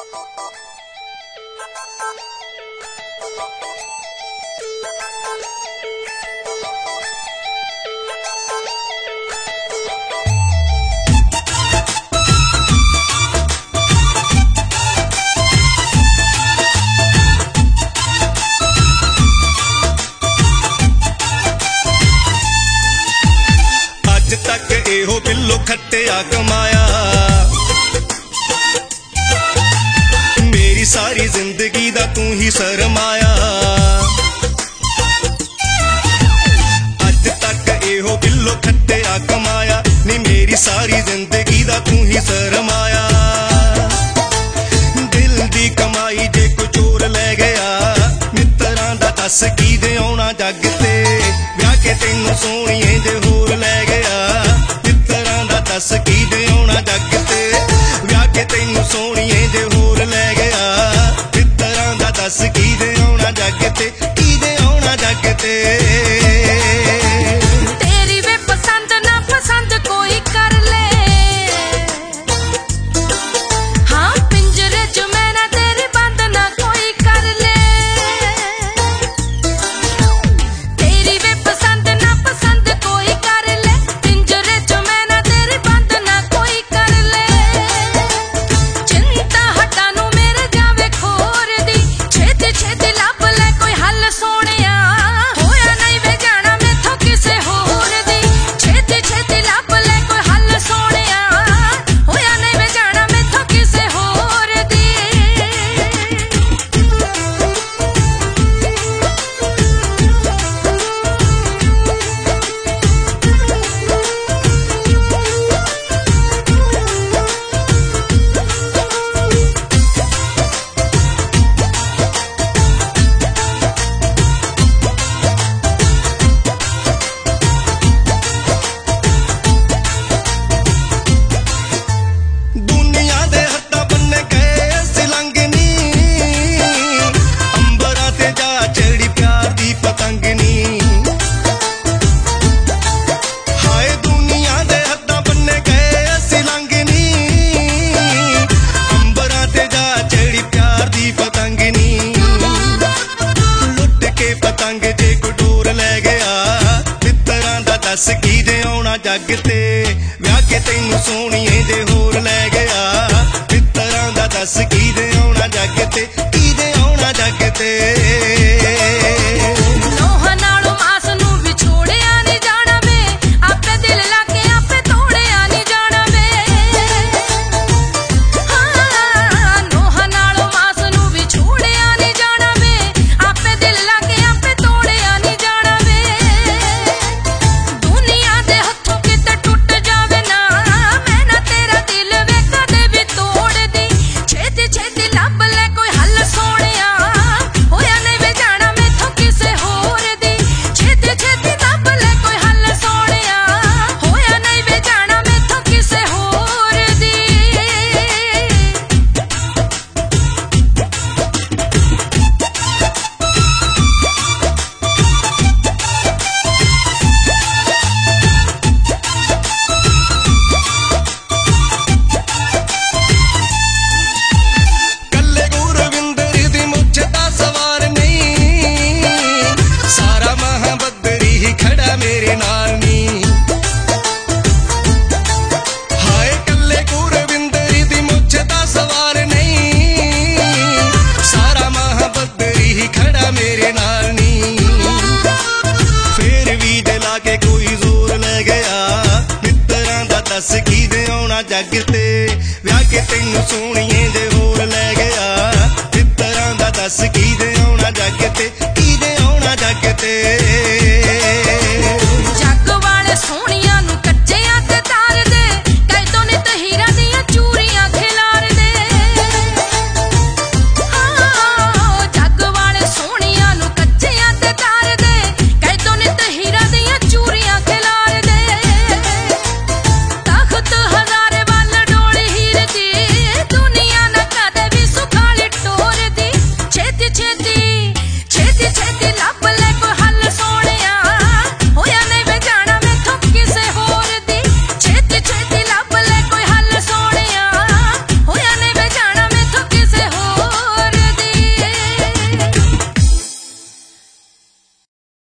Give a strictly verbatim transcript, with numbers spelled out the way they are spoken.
ਇਹੋ ਬਿੱਲੋ ਖੱਟਿਆ ਕਮਾਇਆ ਮੇਰੀ ਸਾਰੀ ਜ਼ਿੰਦਗੀ ਦਾ ਤੂੰ ਹੀ ਸਰਮਾਇਆ ਅੱਜ ਤੱਕ ਇਹੋ ਬਿੱਲੋ ਖੱਟਿਆ ਕਮਾਇਆ ਨੀ ਮੇਰੀ ਸਾਰੀ ਜ਼ਿੰਦਗੀ ਦਾ ਤੂੰ ਹੀ ਸਰਮਾਇਆ ਦਿਲ ਦੀ ਕਮਾਈ ਜੇ ਕੋਈ ਚੋਰ ਲੈ ਗਿਆ ਮਿੱਤਰਾਂ ਦਾ ਦੱਸ ਕੀ ਦੇ ਆਉਣਾ ਜੱਗ ਤੇ ਵਿਆਹ ਕੇ ਤੈਨੂੰ ਸੋਹਣੀਏ ਜੇ ਹੋਰ ਲੈ ਗਿਆ ਦੱਸ ਕੀ ਦੇ ਆਉਣਾ ਜੱਗ ਤੇ ਵਿਆਹ ਕੇ ਤੈਨੂੰ ਸੋਹਣੀਏ ਜੇ ਹੋਰ ਲੈ ਗਿਆ ਮਿੱਤਰਾਂ ਦਾ ਦੱਸ ਕੀ ਦੇ ਆਉਣਾ ਜੱਗ ਤੇ ਕੀ ਦੇ ਆਉਣਾ ਜੱਗ ਤੇ ਤੇਰੀ ਵੇ ਪਸੰਦ ਨਾ ਪਸੰਦ ਕੋਈ ਕਰ ਲੈ ਹਾਂ ਪਿੰਜਰੇ ਚ ਮੈਂ ਨਾ ਤੇਰੀ ਬੰਦ ਨਾ ਕੋਈ ਕਰ ਲੈ ਤੇਰੀ ਵੇ ਪਸੰਦ ਨਾ ਪਸੰਦ ਕੋਈ ਕਰ ਲੈ ਪਿੰਜਰੇ ਚ ਮੈਂ ਨਾ ਤੇਰੀ ਬੰਦ ਨਾ ਕੋਈ ਕਰ ਲੈ ਚਿੰਤਾ ਹਟਾ ਨੂੰ ਮੇਰੇ ਜਾਵੇ ਖੋਰ ਦੀ ਛੇਤੀ ਛੇਤੀ ਲੱਭ ਲੈ ਕੋਈ ਹੱਲ ਸੋਹਣਿਆ ਹੋਇਆ ਨਹੀਂ ਵੇ ਜਾਣਾ ਮੈਥੋਂ ਕਿਸੇ ਹੋਰ ਦੀ ਛੇਤੀ ਛੇਤੀ ਲੱਭ ਲੈ ਕੋਈ ਹੱਲ ਸੋਹਣਿਆ ਹੋਇਆ ਨਹੀਂ ਵੇ ਜਾਣਾ ਮੈਥੋਂ ਕਿਸੇ ਹੋਰ ਦੀ ਦੁਨੀਆ ਦੇ ਹੱਥਾਂ ਬੰਨੇ ਗਏ ਸਿਲੰਗਨੀ ਅੰਬਰਾਂ ਤੇ ਜਾ ਚੜੀ ਪਿਆਰ ਦੀ ਪਤੰਗਨੀ ਹਾਏ ਦੁਨੀਆ ਦੇ ਹੱਥਾਂ ਬੰਨੇ ਗਏ ਸਿਲੰਗਨੀ ਅੰਬਰਾਂ ਤੇ ਜਾ ਚੜੀ ਪਿਆਰ ਦੀ ਪਤੰਗਨੀ ਲੁੱਟ ਕੇ ਪਤੰਗ ਜੇ ਕੋਈ ਡੋਰ ਲੈ ਗਿਆ ਮਿੱਤਰਾਂ ਦਾ ਦੱਸ ਕੀ ਦੇ ਆਉਣਾ ਜੱਗ ਤੇ ਵਿਆਹ ਕੇ ਤੈਨੂੰ ਸੋਹਣੀਏ ਜੇ ਹੋਰ ਲੈ ਗਿਆ ਮਿੱਤਰਾਂ ਦਾ ਦੱਸ ਕੀ ਦੇ ਆਉਣਾ ਜੱਗ ਤੇ ਕੀ ਦੇ ਆਉਣਾ ਜੱਗ ਤੇ ਲੋਹਾਂ ਨਾਲੋਂ ਮਾਸ ਨੂੰ ਵਿਛੋੜਿਆ ਨੀ ਜਾਣਾ ਵੇ ਆਪੇ ਦਿਲ ਲਾ ਕੇ ਆਪੇ ਤੋੜਿਆ ਨੀ ਜਾਣਾ ਵੇ ਹਾਂ ਲੋਹਾਂ ਨਾਲੋਂ ਮਾਸ ਨੂੰ ਵਿਛੋੜਿਆ ਨੀ ਜਾਣਾ ਵੇ ਆਪੇ ਦਿਲ ਲਾ ਕੇ ਆਪੇ ਤੋੜਿਆ ਨੀ ਜਾਣਾ ਵੇ ਦੁਨੀਆ ਦੇ ਹੱਥੋਂ ਕਿਤੇ ਟੁੱਟ ਜਾਵੇ ਨਾ ਮੈਂ ਨਾ ਤੇਰਾ ਦਿਲ ਵੇ ਕਦੇ ਵੀ ਤੋੜਦੀ ਛੇਤੀ ਛੇਤੀ ਲੱਭ ਲੈ ਕੋਈ ਹੱਲ ਸੋਹਣਿਆ ਹੋਇਆ ਨਹੀਂ ਵੇ ਜਾਣਾ ਮੈਥੋਂ ਕਿਸੇ ਹੋਰ ਦੀ ਛੇਤੀ ਛੇਤੀ ਲੱਭ ਲੈ ਕੋਈ ਹੱਲ ਸੋਹਣਿਆ ਹੋਇਆ ਨਹੀਂ ਵੇ ਜਾਣਾ ਮੈਥੋਂ ਕਿਸੇ ਹੋਰ ਦੀ ਕੱਲੇ ਗੁਰਵਿੰਦਰ ਦੀ ਮੁੱਛ ਦਾ ਸਵਾਰ ਨਹੀਂ ਸਾਰਾ ਮਹਾਬੱਦਰੀ ਹੀ ਖੜਾ ਮੇਰੇ ਨਾਲ ਨੀ ਹਾਏ ਕੱਲੇ ਗੁਰਵਿੰਦਰ ਦੀ ਮੁੱਛ ਦਾ ਸਵਾਰ ਨਹੀਂ ਸਾਰਾ ਮਹਾਬੱਦਰੀ ਹੀ ਖੜਾ ਮੇਰੇ ਨਾਲ ਨੀ ਫੇਰ ਵੀ ਦੇ ਲਾ ਕੇ ਕੋਈ ਜ਼ੋਰ ਲੈ ਗਿਆ ਮਿੱਤਰਾਂ ਦਾ ਦੱਸ ਕੀ ਦੇ ਆਉਣਾ ਜੱਗ ਤੇ ਵਿਆਹ ਕੇ ਤੈਨੂੰ ਸੋਹਣੀਏ ਜੇ ਹੋਰ ਲੈ ਗਿਆ ਮਿੱਤਰਾਂ ਦਾ ਦੱਸ